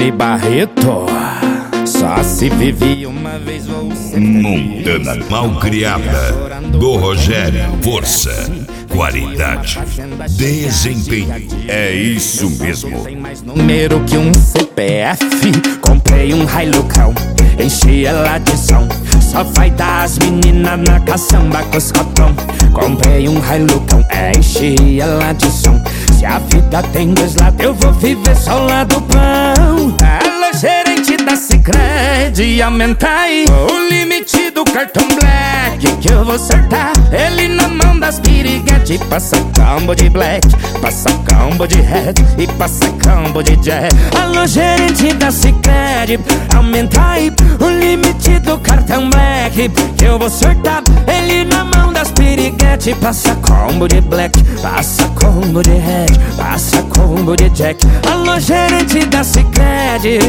DJ Barreto. Só se vive uma vez, vou ser Montana Malcriada, do Rogério. Força, qualidade, desempenho. É isso mesmo. Tem mais número que um CPF. Comprei um Hilucão, enchi ela de som. Só vai dar as meninas na caçamba com os cotão. Comprei um Hilucão, enchi ela de som. Se a vida tem dois lados, eu vou viver só o lado bom. Alô, gerente da Sicredi, aumenta aí o limite do cartão Black, que eu vou acertar ele na mão das piriguete. Passa combo de Black, passa combo de Red e passa combo de Jack. Alô, gerente da Sicredi, aumenta aí o limite do cartão Black, que eu vou acertar ele na mão das piriguete. Passa combo de Black, passa combo de Red, passa combo de Jack. Alô, gerente da Sicredi,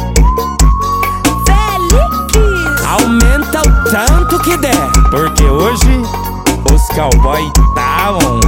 aumenta o tanto que der, porque hoje os cowboy tá on.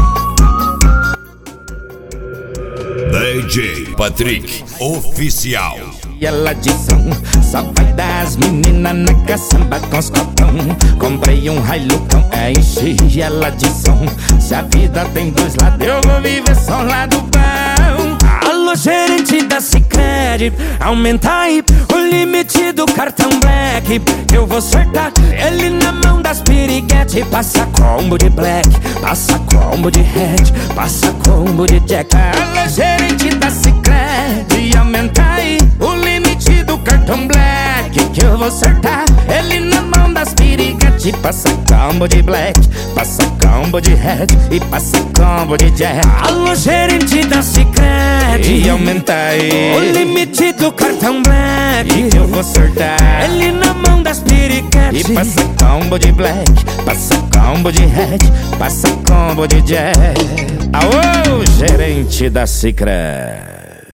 DJ Patrick Oficial. E ela de som, só vai dar as meninas na caçamba com os cotão. Comprei um Hilucão, enchi ela de som. Se a vida tem dois lados, eu vou viver só o lado bom. Alô, gerente da Sicredi, aumenta aí o limite do cartão Black, eu vou acertar ele na mão das piriguete. Passa combo de Black, passa combo de Red, passa combo de Jack. Alô, gerente da Sicredi, aumenta aí o limite do cartão Black, que eu vou acertar ele na mão das piriguete. Passa combo de Black, passa combo de Red e passa combo de Jack. Alô, gerente da Sicredi, e aumenta aí o limite do cartão Black, que eu vou acertar ele na mão das piriguete. E passa combo de Black, passa combo de Red, passa combo de Jack. Aô, gerente da Sicredi.